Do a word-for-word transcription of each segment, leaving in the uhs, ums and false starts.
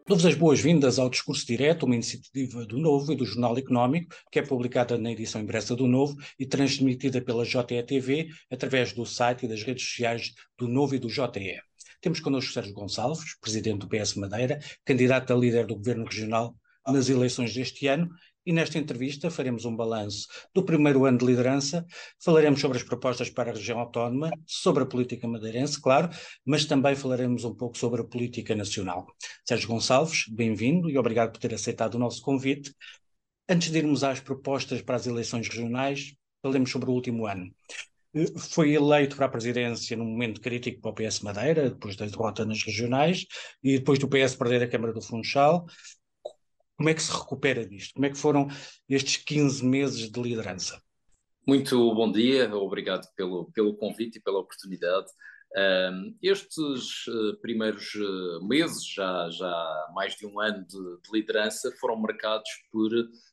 Dou-vos as boas-vindas ao Discurso Direto, uma iniciativa do Novo e do Jornal Económico, que é publicada na edição impressa do Novo e transmitida pela J E T V através do site e das redes sociais do Novo e do J E. Temos connosco Sérgio Gonçalves, presidente do P S Madeira, candidato a líder do Governo Regional nas eleições deste ano, e nesta entrevista faremos um balanço do primeiro ano de liderança, falaremos sobre as propostas para a região autónoma, sobre a política madeirense, claro, mas também falaremos um pouco sobre a política nacional. Sérgio Gonçalves, bem-vindo e obrigado por ter aceitado o nosso convite. Antes de irmos às propostas para as eleições regionais, falemos sobre o último ano. Foi eleito para a presidência num momento crítico para o P S Madeira, depois da derrota nas regionais, e depois do P S perder a Câmara do Funchal. Como é que se recupera disto? Como é que foram estes quinze meses de liderança? Muito bom dia, obrigado pelo, pelo convite e pela oportunidade. Um, estes uh, primeiros uh, meses, já, já há mais de um ano de, de liderança, foram marcados por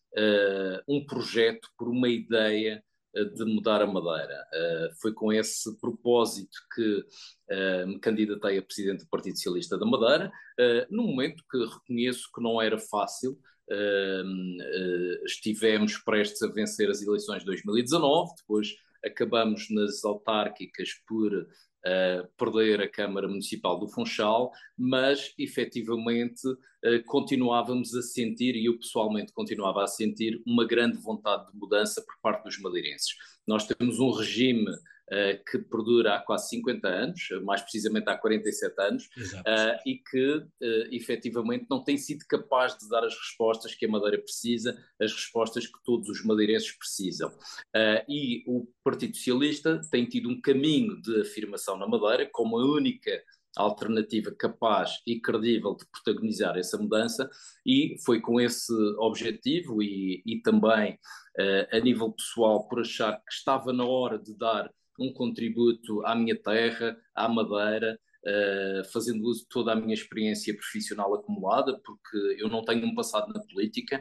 uh, um projeto, por uma ideia uh, de mudar a Madeira. Uh, foi com esse propósito que uh, me candidatei a presidente do Partido Socialista da Madeira, uh, num momento que reconheço que não era fácil. Uh, uh, estivemos prestes a vencer as eleições de dois mil e dezanove, depois acabamos nas autárquicas por uh, perder a Câmara Municipal do Funchal, mas efetivamente uh, continuávamos a sentir, e eu pessoalmente continuava a sentir, uma grande vontade de mudança por parte dos madeirenses. Nós temos um regime Uh, que perdura há quase cinquenta anos, mais precisamente há quarenta e sete anos, uh, e que uh, efetivamente não tem sido capaz de dar as respostas que a Madeira precisa, as respostas que todos os madeirenses precisam. Uh, e o Partido Socialista tem tido um caminho de afirmação na Madeira como a única alternativa capaz e credível de protagonizar essa mudança, e foi com esse objetivo e, e também uh, a nível pessoal por achar que estava na hora de dar um contributo à minha terra, à Madeira, uh, fazendo uso de toda a minha experiência profissional acumulada, porque eu não tenho um passado na política,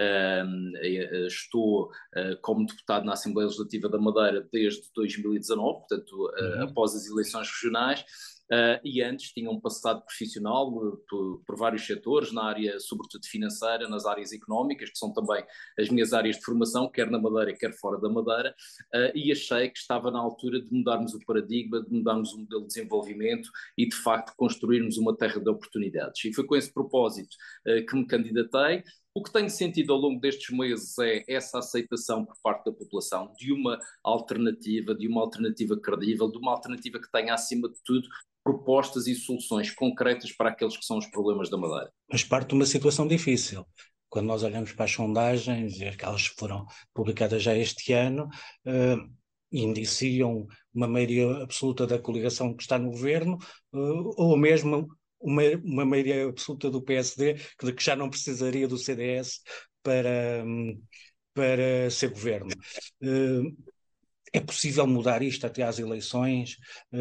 uh, estou uh, como deputado na Assembleia Legislativa da Madeira desde dois mil e dezanove, portanto, uh, uhum. após as eleições regionais. Uh, e antes tinha um passado profissional uh, por, por vários setores, na área sobretudo financeira, nas áreas económicas, que são também as minhas áreas de formação, quer na Madeira, quer fora da Madeira, uh, e achei que estava na altura de mudarmos o paradigma, de mudarmos o modelo de desenvolvimento e de facto construirmos uma terra de oportunidades. E foi com esse propósito uh, que me candidatei. O que tenho sentido ao longo destes meses é essa aceitação por parte da população de uma alternativa, de uma alternativa credível, de uma alternativa que tenha, acima de tudo, propostas e soluções concretas para aqueles que são os problemas da Madeira. Mas parte de uma situação difícil. Quando nós olhamos para as sondagens, e aquelas que foram publicadas já este ano, uh, indiciam uma maioria absoluta da coligação que está no governo, uh, ou mesmo uma, uma maioria absoluta do P S D, que, que já não precisaria do C D S para, um, para ser governo. Uh, é possível mudar isto até às eleições?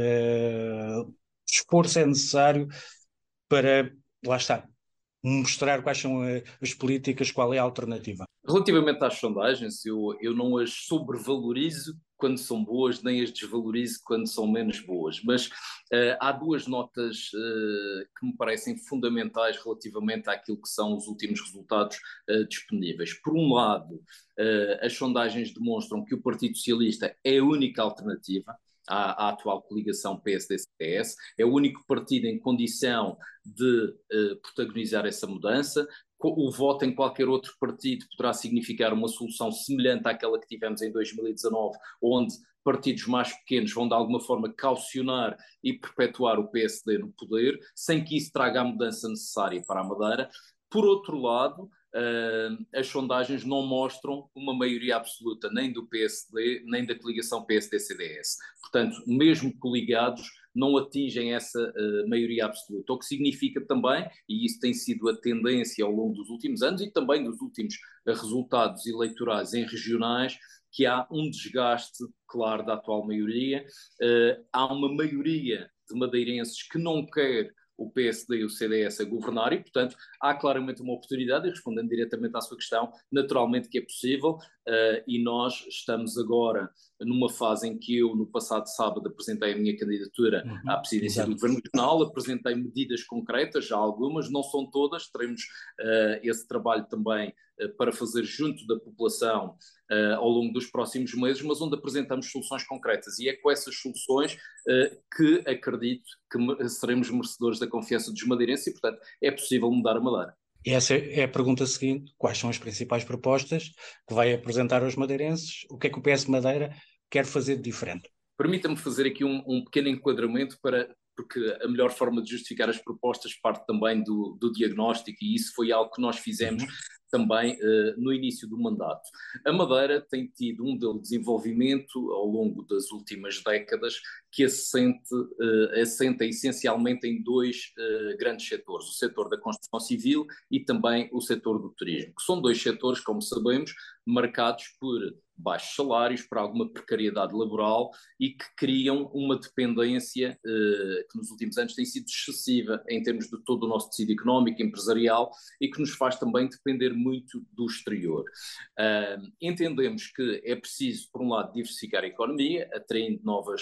Uh, esforço é necessário para, lá está, mostrar quais são as políticas, qual é a alternativa. Relativamente às sondagens, eu, eu não as sobrevalorizo quando são boas, nem as desvalorizo quando são menos boas, mas uh, há duas notas uh, que me parecem fundamentais relativamente àquilo que são os últimos resultados uh, disponíveis. Por um lado, uh, as sondagens demonstram que o Partido Socialista é a única alternativa à, à atual coligação P S D C D S, é o único partido em condição de uh, protagonizar essa mudança. O voto em qualquer outro partido poderá significar uma solução semelhante àquela que tivemos em dois mil e dezanove, onde partidos mais pequenos vão de alguma forma caucionar e perpetuar o P S D no poder, sem que isso traga a mudança necessária para a Madeira. Por outro lado, uh, as sondagens não mostram uma maioria absoluta nem do P S D, nem da coligação P S D C D S. Portanto, mesmo coligados, não atingem essa uh, maioria absoluta, o que significa também, e isso tem sido a tendência ao longo dos últimos anos e também dos últimos uh, resultados eleitorais em regionais, que há um desgaste claro da atual maioria, uh, há uma maioria de madeirenses que não quer o P S D e o C D S a governar e, portanto, há claramente uma oportunidade, e respondendo diretamente à sua questão, naturalmente que é possível, uh, e nós estamos agora numa fase em que eu, no passado sábado, apresentei a minha candidatura Uhum, à presidência exato. do Governo Regional, apresentei medidas concretas, já algumas, não são todas, teremos uh, esse trabalho também uh, para fazer junto da população uh, ao longo dos próximos meses, mas onde apresentamos soluções concretas, e é com essas soluções uh, que acredito que seremos merecedores da confiança dos madeirenses e, portanto, é possível mudar a Madeira. Essa é a pergunta seguinte: quais são as principais propostas que vai apresentar aos madeirenses? O que é que o P S Madeira quer fazer de diferente? Permita-me fazer aqui um, um pequeno enquadramento, para, porque a melhor forma de justificar as propostas parte também do, do diagnóstico, e isso foi algo que nós fizemos uhum. também uh, no início do mandato. A Madeira tem tido um modelo de desenvolvimento ao longo das últimas décadas que assente, uh, assenta essencialmente em dois uh, grandes setores: o setor da construção civil e também o setor do turismo, que são dois setores, como sabemos, marcados por baixos salários, por alguma precariedade laboral e que criam uma dependência eh, que nos últimos anos tem sido excessiva em termos de todo o nosso tecido económico, empresarial, e que nos faz também depender muito do exterior. Uh, entendemos que é preciso, por um lado, diversificar a economia, atraindo novas,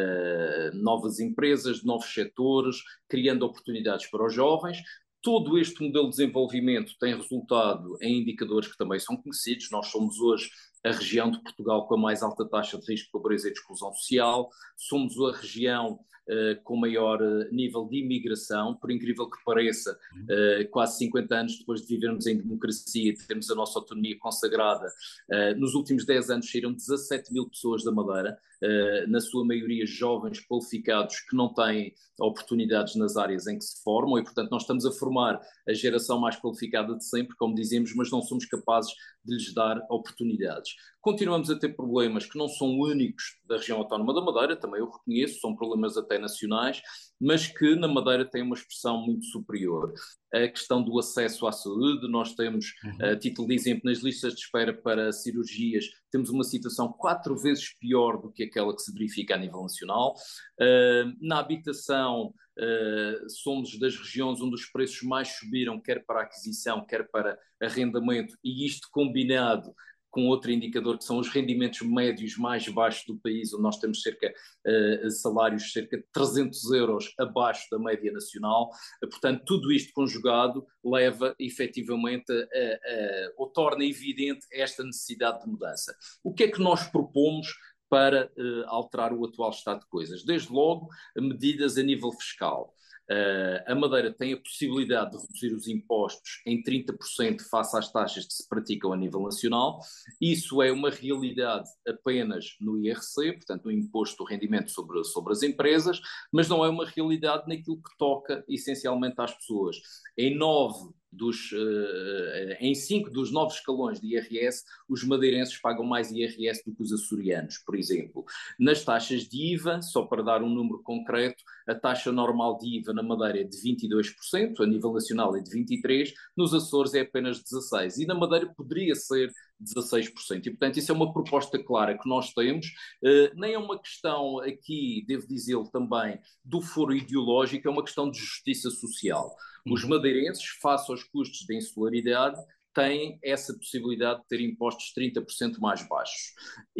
uh, novas empresas, novos setores, criando oportunidades para os jovens. Todo este modelo de desenvolvimento tem resultado em indicadores que também são conhecidos. Nós somos hoje a região de Portugal com a mais alta taxa de risco de pobreza e de exclusão social, somos a região uh, com maior uh, nível de imigração, por incrível que pareça, uh, quase cinquenta anos depois de vivermos em democracia e de termos a nossa autonomia consagrada, uh, nos últimos dez anos saíram dezassete mil pessoas da Madeira, uh, na sua maioria jovens qualificados que não têm oportunidades nas áreas em que se formam, e portanto nós estamos a formar a geração mais qualificada de sempre, como dizemos, mas não somos capazes de lhes dar oportunidades. Continuamos a ter problemas que não são únicos da região autónoma da Madeira, também eu reconheço, são problemas até nacionais, mas que na Madeira têm uma expressão muito superior. A questão do acesso à saúde, nós temos, uhum. a título de exemplo, nas listas de espera para cirurgias, temos uma situação quatro vezes pior do que aquela que se verifica a nível nacional. Uh, na habitação, uh, somos das regiões onde os preços mais subiram, quer para a aquisição, quer para arrendamento, e isto combinado com outro indicador que são os rendimentos médios mais baixos do país, onde nós temos cerca uh, salários cerca de trezentos euros abaixo da média nacional. Uh, portanto, tudo isto conjugado leva efetivamente a, a, ou torna evidente esta necessidade de mudança. O que é que nós propomos para uh, alterar o atual estado de coisas? Desde logo, medidas a nível fiscal. Uh, a Madeira tem a possibilidade de reduzir os impostos em trinta por cento face às taxas que se praticam a nível nacional. Isso é uma realidade apenas no I R C, portanto no Imposto do Rendimento sobre, sobre as Empresas, mas não é uma realidade naquilo que toca essencialmente às pessoas. Em nove dos, uh, em cinco dos nove escalões de I R S, os madeirenses pagam mais I R S do que os açorianos, por exemplo. Nas taxas de I V A, só para dar um número concreto, a taxa normal de I V A na Madeira é de vinte e dois por cento, a nível nacional é de vinte e três por cento, nos Açores é apenas dezasseis por cento, e na Madeira poderia ser dezasseis por cento. E, portanto, isso é uma proposta clara que nós temos. Uh, nem é uma questão aqui, devo dizê-lo também, do foro ideológico, é uma questão de justiça social. Os madeirenses, face aos custos da insularidade, têm essa possibilidade de ter impostos trinta por cento mais baixos.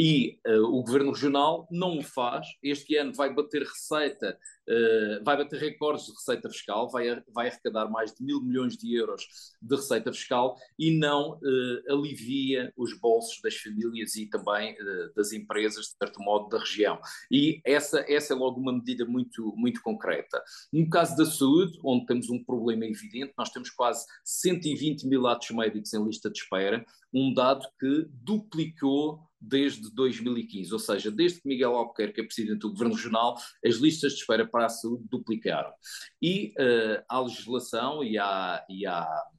E uh, o Governo Regional não o faz. Este ano vai bater receita, uh, vai bater recordes de receita fiscal, vai, vai arrecadar mais de mil milhões de euros de receita fiscal e não uh, alivia os bolsos das famílias e também uh, das empresas, de certo modo, da região. E essa, essa é logo uma medida muito, muito concreta. No caso da saúde, onde temos um problema evidente, nós temos quase cento e vinte mil atos médicos em lista de espera, um dado que duplicou desde dois mil e quinze, ou seja, desde que Miguel Albuquerque é presidente do Governo Regional, as listas de espera para a saúde duplicaram. E uh, há legislação e há, e há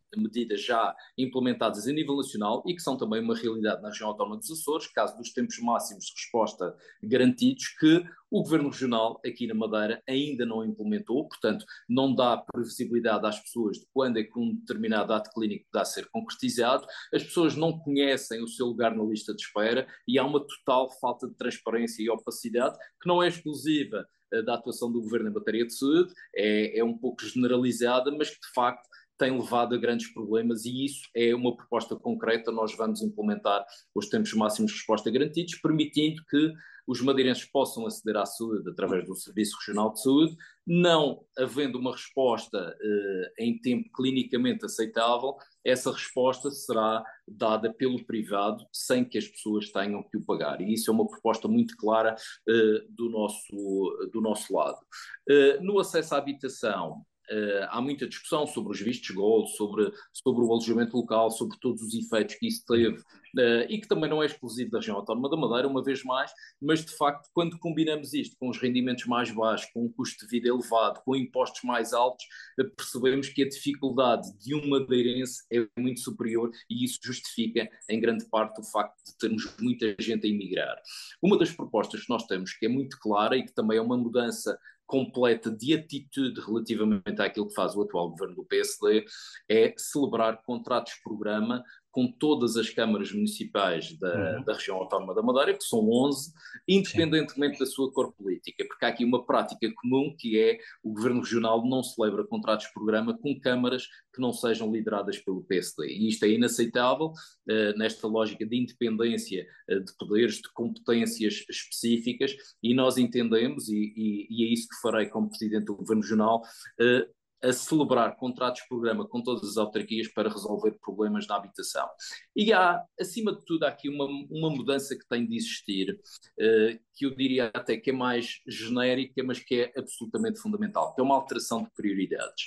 medidas já implementadas a nível nacional e que são também uma realidade na região autónoma dos Açores, caso dos tempos máximos de resposta garantidos, que o Governo Regional aqui na Madeira ainda não implementou, portanto não dá previsibilidade às pessoas de quando é que um determinado ato clínico dá a ser concretizado, as pessoas não conhecem o seu lugar na lista de espera e há uma total falta de transparência e opacidade que não é exclusiva da atuação do Governo em matéria de saúde, é, é um pouco generalizada, mas que de facto tem levado a grandes problemas e isso é uma proposta concreta. Nós vamos implementar os tempos máximos de resposta garantidos, permitindo que os madeirenses possam aceder à saúde através do Serviço Regional de Saúde, não havendo uma resposta eh, em tempo clinicamente aceitável, essa resposta será dada pelo privado sem que as pessoas tenham que o pagar. E isso é uma proposta muito clara eh, do, nosso, do nosso lado. Eh, no acesso à habitação, Uh, há muita discussão sobre os vistos gold, sobre, sobre o alojamento local, sobre todos os efeitos que isso teve, uh, e que também não é exclusivo da região autónoma da Madeira, uma vez mais, mas de facto, quando combinamos isto com os rendimentos mais baixos, com um custo de vida elevado, com impostos mais altos, uh, percebemos que a dificuldade de um madeirense é muito superior e isso justifica, em grande parte, o facto de termos muita gente a emigrar. Uma das propostas que nós temos, que é muito clara e que também é uma mudança completa de atitude relativamente àquilo que faz o atual governo do P S D, é celebrar contratos-programa com todas as câmaras municipais da, uhum. da região autónoma da Madeira, que são onze, independentemente Sim. da sua cor política, porque há aqui uma prática comum que é o governo regional não celebra contratos-programa com câmaras que não sejam lideradas pelo P S D. E isto é inaceitável uh, nesta lógica de independência uh, de poderes, de competências específicas, e nós entendemos, e, e, e é isso que farei como Presidente do Governo Regional, uh, a celebrar contratos-programa com todas as autarquias para resolver problemas na habitação. E há, acima de tudo, há aqui uma, uma mudança que tem de existir, uh, que eu diria até que é mais genérica, mas que é absolutamente fundamental, que é uma alteração de prioridades.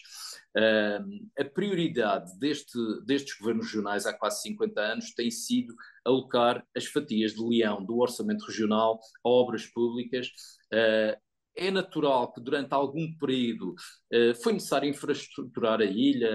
Uh, a prioridade deste, destes governos regionais há quase cinquenta anos tem sido alocar as fatias de leão do orçamento regional a obras públicas. Uh, É natural que durante algum período uh, foi necessário infraestruturar a ilha,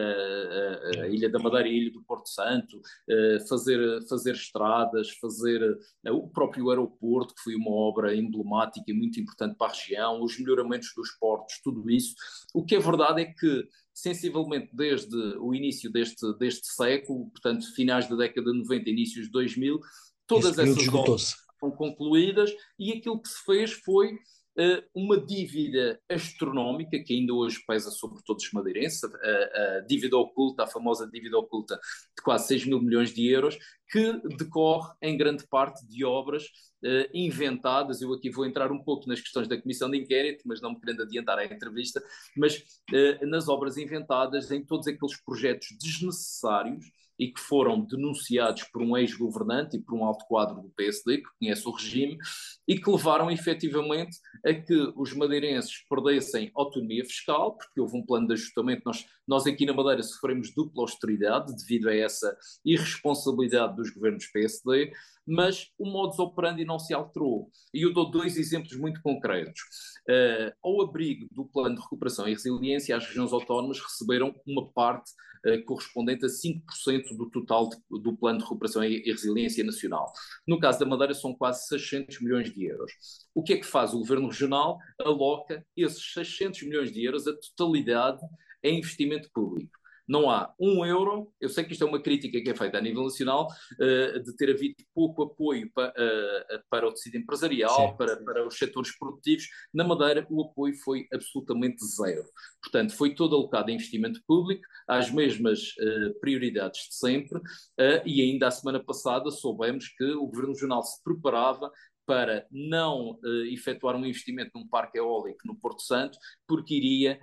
a, a Ilha da Madeira e a Ilha do Porto Santo, uh, fazer, fazer estradas, fazer uh, o próprio aeroporto, que foi uma obra emblemática e muito importante para a região, os melhoramentos dos portos, tudo isso. O que é verdade é que, sensivelmente desde o início deste, deste século, portanto, finais da década de noventa, inícios de dois mil, todas essas obras foram concluídas e aquilo que se fez foi uma dívida astronómica que ainda hoje pesa sobre todos os madeirenses, a, a dívida oculta, a famosa dívida oculta de quase seis mil milhões de euros, que decorre em grande parte de obras uh, inventadas. Eu aqui vou entrar um pouco nas questões da comissão de inquérito, mas não me querendo adiantar a entrevista, mas uh, nas obras inventadas, em todos aqueles projetos desnecessários e que foram denunciados por um ex-governante e por um alto quadro do P S D, que conhece o regime, e que levaram efetivamente a que os madeirenses perdessem autonomia fiscal, porque houve um plano de ajustamento. Nós, nós aqui na Madeira sofremos dupla austeridade devido a essa irresponsabilidade dos governos P S D, mas o modus operandi não se alterou. E eu dou dois exemplos muito concretos. Uh, ao abrigo do Plano de Recuperação e Resiliência, as regiões autónomas receberam uma parte uh, correspondente a cinco por cento do total de, do Plano de Recuperação e Resiliência Nacional. No caso da Madeira, são quase seiscentos milhões de euros. O que é que faz o Governo Regional? Aloca esses seiscentos milhões de euros, a totalidade, em investimento público. Não há um euro, eu sei que isto é uma crítica que é feita a nível nacional, uh, de ter havido pouco apoio pa, uh, para o tecido empresarial, para, para os setores produtivos. Na Madeira, o apoio foi absolutamente zero. Portanto, foi todo alocado em investimento público, às mesmas uh, prioridades de sempre, uh, e ainda a semana passada soubemos que o Governo Regional se preparava para não uh, efetuar um investimento num parque eólico no Porto Santo, porque iria,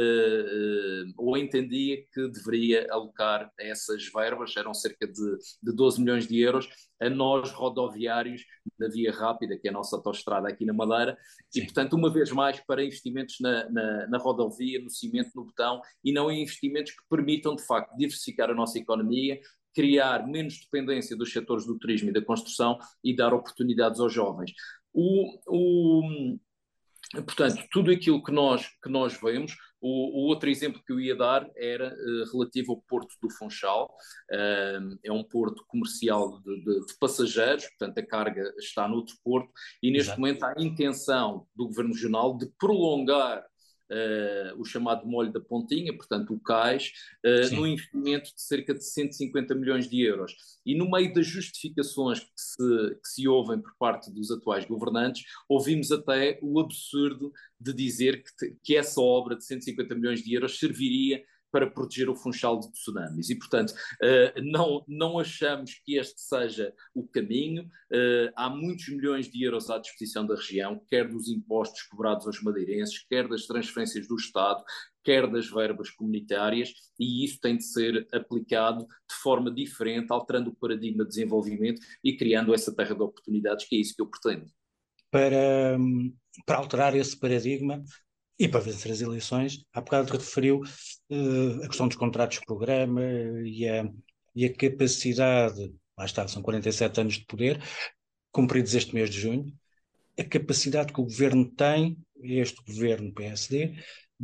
uh, uh, ou entendia que deveria alocar essas verbas, eram cerca de, de doze milhões de euros, a nós rodoviários da Via Rápida, que é a nossa autoestrada aqui na Madeira. Sim. E, portanto, uma vez mais, para investimentos na, na, na rodovia, no cimento, no betão, e não em investimentos que permitam, de facto, diversificar a nossa economia, criar menos dependência dos setores do turismo e da construção e dar oportunidades aos jovens. O, o, portanto, tudo aquilo que nós, que nós vemos, O, o outro exemplo que eu ia dar era uh, relativo ao Porto do Funchal. Uh, é um porto comercial de, de, de passageiros, portanto a carga está noutro porto, e neste Exato. momento há a intenção do Governo Regional de prolongar Uh, o chamado molho da Pontinha, portanto o cais, uh, num investimento de cerca de cento e cinquenta milhões de euros. E no meio das justificações que se, que se ouvem por parte dos atuais governantes, ouvimos até o absurdo de dizer que, que essa obra de cento e cinquenta milhões de euros serviria para proteger o Funchal de tsunamis. E, portanto, uh, não, não achamos que este seja o caminho. Uh, há muitos milhões de euros à disposição da região, quer dos impostos cobrados aos madeirenses, quer das transferências do Estado, quer das verbas comunitárias, e isso tem de ser aplicado de forma diferente, alterando o paradigma de desenvolvimento e criando essa terra de oportunidades, que é isso que eu pretendo. Para, para alterar esse paradigma e para vencer as eleições, há bocado referiu uh, a questão dos contratos de programa e a, e a capacidade, lá está, são quarenta e sete anos de poder, cumpridos este mês de junho, a capacidade que o governo tem, este governo P S D,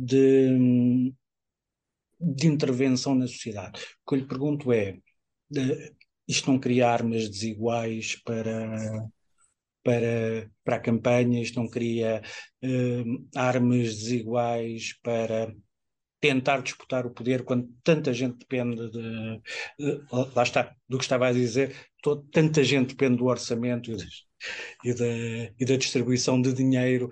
de, de intervenção na sociedade. O que eu lhe pergunto é, uh, isto não cria armas desiguais para... Para, para a campanha, isto não cria uh, armas desiguais para tentar disputar o poder quando tanta gente depende de, de lá está, do que estava a dizer, todo, tanta gente depende do orçamento e, de, e, da, e da distribuição de dinheiro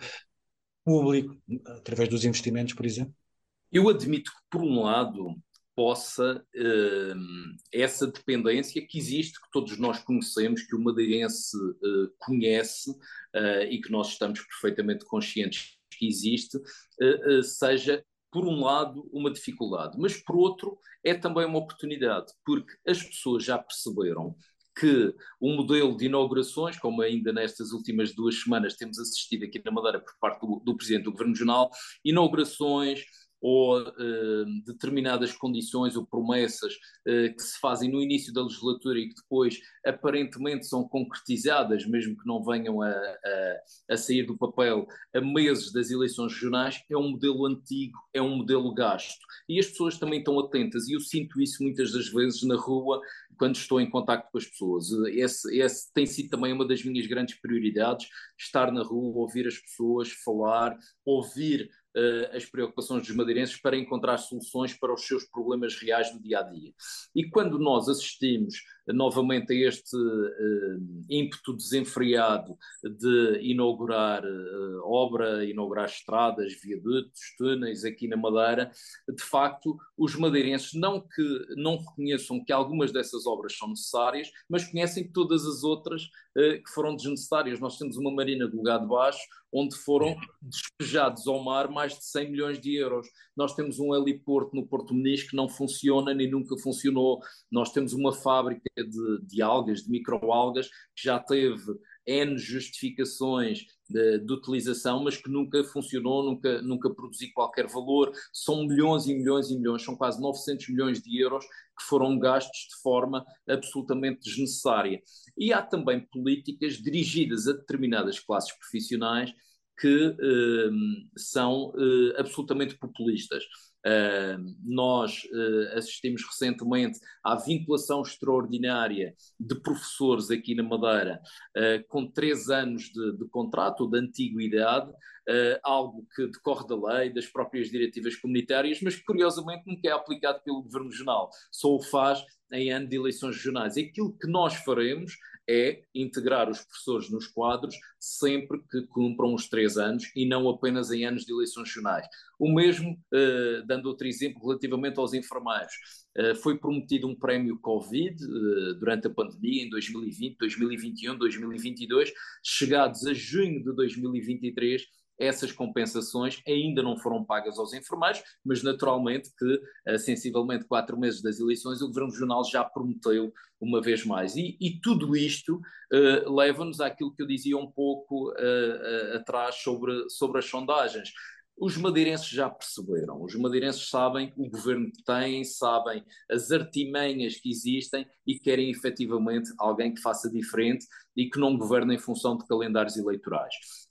público através dos investimentos, por exemplo? Eu admito que, por um lado, possa eh, essa dependência que existe, que todos nós conhecemos, que o madeirense eh, conhece eh, e que nós estamos perfeitamente conscientes que existe, eh, eh, seja, por um lado, uma dificuldade, mas por outro, é também uma oportunidade, porque as pessoas já perceberam que o modelo de inaugurações, como ainda nestas últimas duas semanas temos assistido aqui na Madeira por parte do, do Presidente do Governo Regional, inaugurações ou uh, determinadas condições ou promessas uh, que se fazem no início da legislatura e que depois aparentemente são concretizadas, mesmo que não venham a, a, a sair do papel a meses das eleições regionais, é um modelo antigo, é um modelo gasto. E as pessoas também estão atentas, e eu sinto isso muitas das vezes na rua, quando estou em contacto com as pessoas. Esse, esse tem sido também uma das minhas grandes prioridades, estar na rua, ouvir as pessoas, falar, ouvir Uh, as preocupações dos madeirenses para encontrar soluções para os seus problemas reais do dia-a-dia. E quando nós assistimos uh, novamente a este uh, ímpeto desenfreado de inaugurar uh, obra, inaugurar estradas, viadutos, túneis aqui na Madeira, de facto, os madeirenses não que não reconheçam que algumas dessas obras são necessárias, mas conhecem todas as outras uh, que foram desnecessárias. Nós temos uma marina do Lugar de Baixo, onde foram despejados ao mar mais de cem milhões de euros. Nós temos um heliporto no Porto Muniz que não funciona nem nunca funcionou. Nós temos uma fábrica de, de algas, de microalgas, que já teve N justificações de, de utilização, mas que nunca funcionou, nunca, nunca produziu qualquer valor. São milhões e milhões e milhões, são quase novecentos milhões de euros que foram gastos de forma absolutamente desnecessária. E há também políticas dirigidas a determinadas classes profissionais que eh, são eh, absolutamente populistas. Uh, nós uh, assistimos recentemente à vinculação extraordinária de professores aqui na Madeira uh, com três anos de, de contrato ou de antiguidade, uh, algo que decorre da lei, das próprias diretivas comunitárias, mas que curiosamente nunca é aplicado pelo Governo Regional, só o faz em ano de eleições regionais. E aquilo que nós faremos é integrar os professores nos quadros sempre que cumpram os três anos e não apenas em anos de eleições regionais. O mesmo, uh, dando outro exemplo, relativamente aos enfermeiros. Uh, foi prometido um prémio Covid uh, durante a pandemia em dois mil e vinte, dois mil e vinte e um, dois mil e vinte e dois. Chegados a junho de dois mil e vinte e três, essas compensações ainda não foram pagas aos enfermeiros, mas naturalmente que, uh, sensivelmente quatro meses das eleições, o Governo Regional já prometeu uma vez mais. E, e tudo isto uh, leva-nos àquilo que eu dizia um pouco uh, uh, atrás sobre, sobre as sondagens. Os madeirenses já perceberam, os madeirenses sabem o governo que têm, sabem as artimanhas que existem e querem efetivamente alguém que faça diferente e que não governe em função de calendários eleitorais.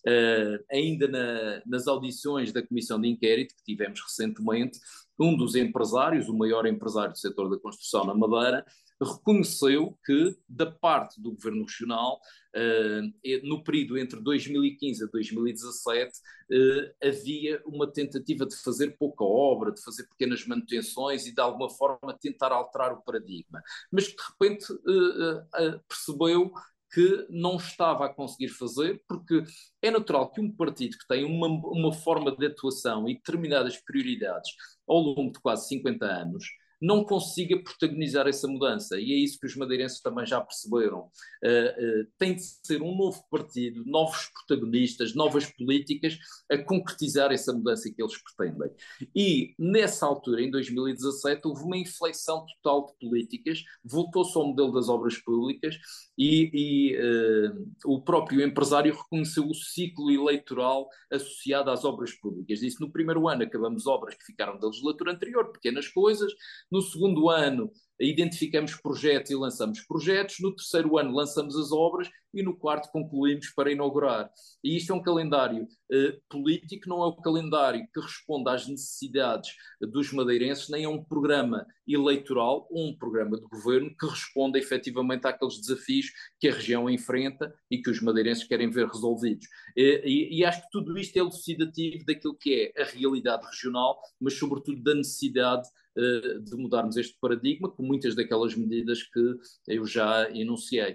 Uh, ainda na, nas audições da Comissão de Inquérito que tivemos recentemente, um dos empresários, o maior empresário do setor da construção na Madeira, reconheceu que, da parte do Governo Regional, uh, no período entre dois mil e quinze a dois mil e dezassete, uh, havia uma tentativa de fazer pouca obra, de fazer pequenas manutenções e, de alguma forma, tentar alterar o paradigma. Mas que, de repente, uh, uh, percebeu que não estava a conseguir fazer, porque é natural que um partido que tem uma, uma forma de atuação e determinadas prioridades ao longo de quase cinquenta anos, não consiga protagonizar essa mudança. E é isso que os madeirenses também já perceberam. Uh, uh, tem de ser um novo partido, novos protagonistas, novas políticas a concretizar essa mudança que eles pretendem. E nessa altura, em dois mil e dezassete, houve uma inflexão total de políticas, voltou-se ao modelo das obras públicas e, e uh, o próprio empresário reconheceu o ciclo eleitoral associado às obras públicas. Disse, no primeiro ano acabamos obras que ficaram da legislatura anterior, pequenas coisas. No segundo ano, identificamos projetos e lançamos projetos. No terceiro ano, lançamos as obras. E no quarto, concluímos para inaugurar. E isto é um calendário eh, político, não é o calendário que responde às necessidades dos madeirenses, nem é um programa eleitoral ou um programa de governo que responda efetivamente àqueles desafios que a região enfrenta e que os madeirenses querem ver resolvidos. E, e, e acho que tudo isto é elucidativo daquilo que é a realidade regional, mas sobretudo da necessidade de mudarmos este paradigma com muitas daquelas medidas que eu já enunciei.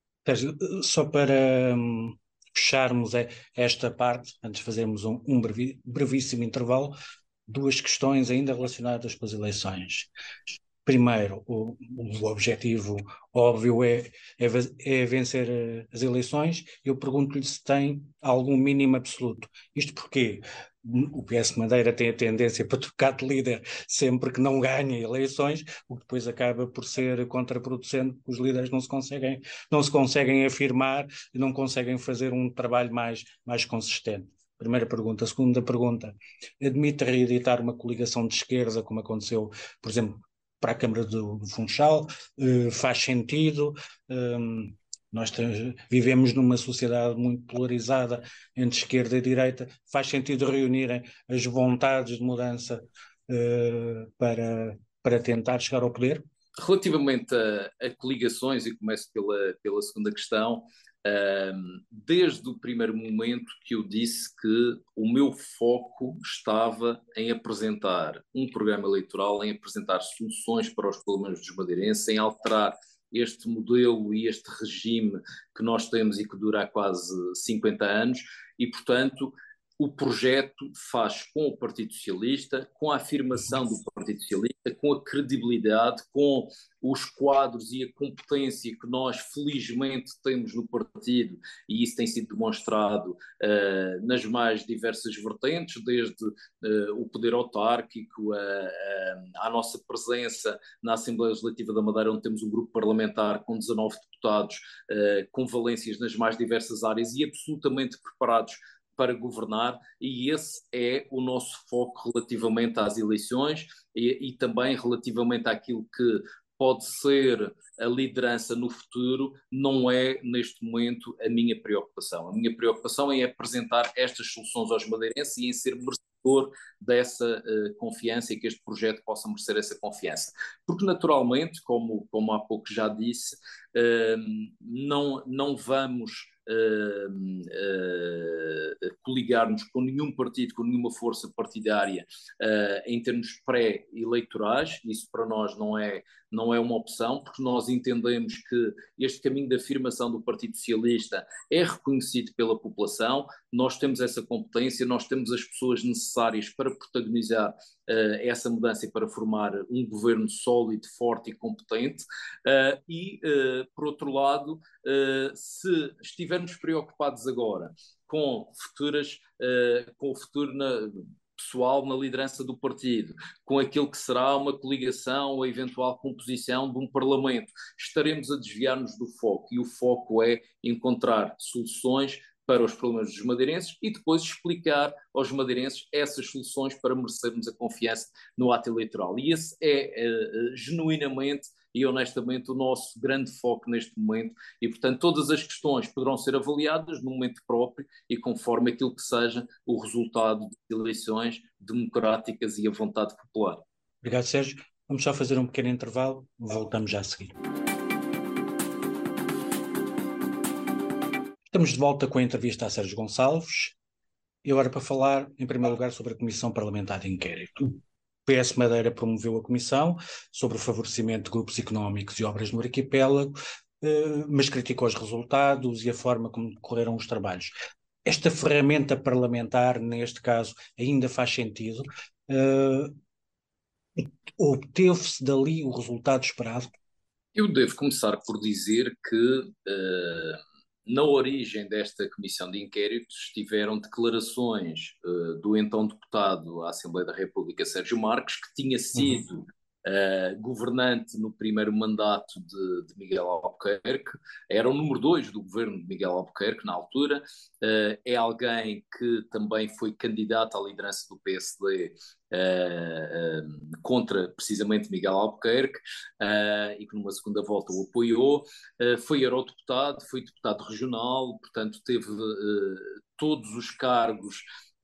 Só para hum, fecharmos esta parte, antes de fazermos um, um brevi, brevíssimo intervalo, duas questões ainda relacionadas com as eleições. Primeiro, o, o objetivo óbvio é, é, é vencer as eleições. Eu pergunto-lhe se tem algum mínimo absoluto. Isto porque o P S Madeira tem a tendência para trocar de líder sempre que não ganha eleições, o que depois acaba por ser contraproducente, porque os líderes não se conseguem, não se conseguem afirmar e não conseguem fazer um trabalho mais, mais consistente. Primeira pergunta. Segunda pergunta, admite reeditar uma coligação de esquerda, como aconteceu, por exemplo, para a Câmara do, do Funchal? Uh, faz sentido? Um, nós temos, vivemos numa sociedade muito polarizada entre esquerda e direita. Faz sentido reunirem as vontades de mudança uh, para, para tentar chegar ao poder? Relativamente a, a coligações, e começo pela, pela segunda questão, um, desde o primeiro momento que eu disse que o meu foco estava em apresentar um programa eleitoral, em apresentar soluções para os problemas dos madeirenses, em alterar este modelo e este regime que nós temos e que dura há quase cinquenta anos, e, portanto, o projeto faz com o Partido Socialista, com a afirmação do Partido Socialista, com a credibilidade, com os quadros e a competência que nós felizmente temos no partido, e isso tem sido demonstrado uh, nas mais diversas vertentes, desde uh, o poder autárquico, a, a, a nossa presença na Assembleia Legislativa da Madeira, onde temos um grupo parlamentar com dezanove deputados, uh, com valências nas mais diversas áreas e absolutamente preparados para governar, e esse é o nosso foco relativamente às eleições e, e também relativamente àquilo que pode ser a liderança no futuro. Não é, neste momento, a minha preocupação. A minha preocupação é apresentar estas soluções aos madeirenses e em ser merecedor dessa uh, confiança, e que este projeto possa merecer essa confiança. Porque, naturalmente, como, como há pouco já disse, uh, não, não vamos Uh, uh, coligar-nos com nenhum partido, com nenhuma força partidária uh, em termos pré-eleitorais. Isso para nós não é, não é uma opção, porque nós entendemos que este caminho de afirmação do Partido Socialista é reconhecido pela população, nós temos essa competência, nós temos as pessoas necessárias para protagonizar uh, essa mudança e para formar um governo sólido, forte e competente, uh, e uh, por outro lado, uh, se estivermos preocupados agora com futuras, uh, com o futuro na, pessoal na liderança do partido, com aquilo que será uma coligação ou eventual composição de um parlamento, estaremos a desviar-nos do foco, e o foco é encontrar soluções para os problemas dos madeirenses e depois explicar aos madeirenses essas soluções para merecermos a confiança no ato eleitoral. E esse é, é, é genuinamente e honestamente o nosso grande foco neste momento, e portanto todas as questões poderão ser avaliadas no momento próprio e conforme aquilo que seja o resultado das eleições democráticas e a vontade popular. Obrigado, Sérgio. Vamos só fazer um pequeno intervalo, voltamos já a seguir. Estamos de volta com a entrevista a Sérgio Gonçalves. E agora para falar, em primeiro lugar, sobre a Comissão Parlamentar de Inquérito. O P S Madeira promoveu a comissão sobre o favorecimento de grupos económicos e obras no arquipélago, mas criticou os resultados e a forma como decorreram os trabalhos. Esta ferramenta parlamentar, neste caso, ainda faz sentido? Obteve-se dali o resultado esperado? Eu devo começar por dizer que uh, na origem desta comissão de inquérito estiveram declarações uh, do então deputado à Assembleia da República, Sérgio Marques, que tinha sido uhum. uh, governante no primeiro mandato de, de Miguel Albuquerque, era o número dois do governo de Miguel Albuquerque na altura, uh, é alguém que também foi candidato à liderança do P S D Uh, uh, contra precisamente Miguel Albuquerque uh, e que numa segunda volta o apoiou, uh, foi eurodeputado, foi deputado regional, portanto teve uh, todos os cargos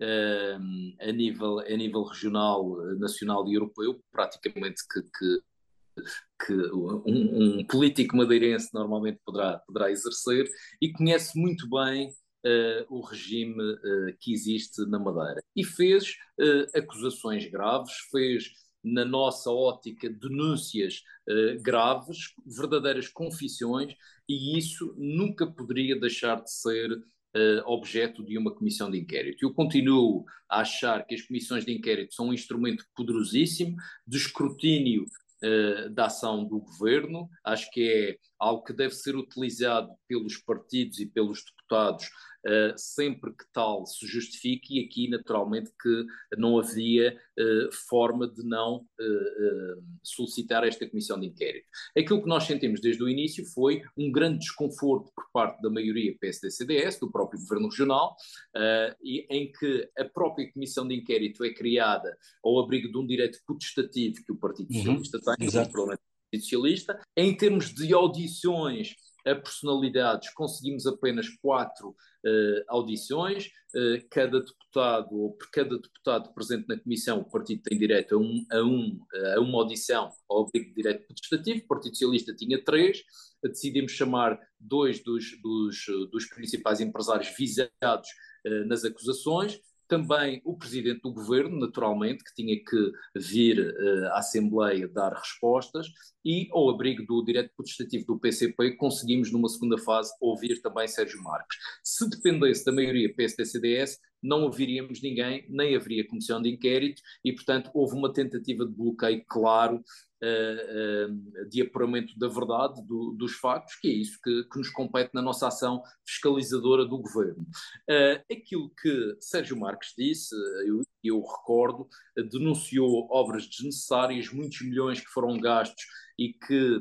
uh, a, nível, a nível regional, nacional e europeu, praticamente que, que que um, um político madeirense normalmente poderá, poderá exercer, e conhece muito bem Uh, o regime uh, que existe na Madeira. E fez uh, acusações graves, fez, na nossa ótica, denúncias uh, graves, verdadeiras confissões, e isso nunca poderia deixar de ser uh, objeto de uma comissão de inquérito. Eu continuo a achar que as comissões de inquérito são um instrumento poderosíssimo de escrutínio Uh, da ação do governo. Acho que é algo que deve ser utilizado pelos partidos e pelos deputados uh, sempre que tal se justifique, e aqui naturalmente que não havia uh, forma de não uh, uh, solicitar esta comissão de inquérito. Aquilo que nós sentimos desde o início foi um grande desconforto por parte da maioria P S D C D S, do próprio governo regional, uh, e, em que a própria comissão de inquérito é criada ao abrigo de um direito potestativo que o Partido Socialista uhum. tem, Exato. o Parlamento Socialista. Em termos de audições a personalidades, conseguimos apenas quatro uh, audições. Uh, cada deputado, ou por cada deputado presente na comissão, o partido tem direito a, um, a, um, a uma audição ao abrigo de direito potestativo. O Partido Socialista tinha três. Decidimos chamar dois dos, dos, dos principais empresários visados uh, nas acusações. Também o presidente do governo, naturalmente, que tinha que vir uh, à Assembleia dar respostas, e, ao abrigo do direito potestativo do P C P, conseguimos, numa segunda fase, ouvir também Sérgio Marques. Se dependesse da maioria P S D C D S, não ouviríamos ninguém, nem haveria comissão de inquérito, e, portanto, houve uma tentativa de bloqueio claro, Uh, uh, de apuramento da verdade, do, dos factos, que é isso que, que nos compete na nossa ação fiscalizadora do governo. Uh, aquilo que Sérgio Marques disse, eu, eu recordo, uh, denunciou obras desnecessárias, muitos milhões que foram gastos e que uh,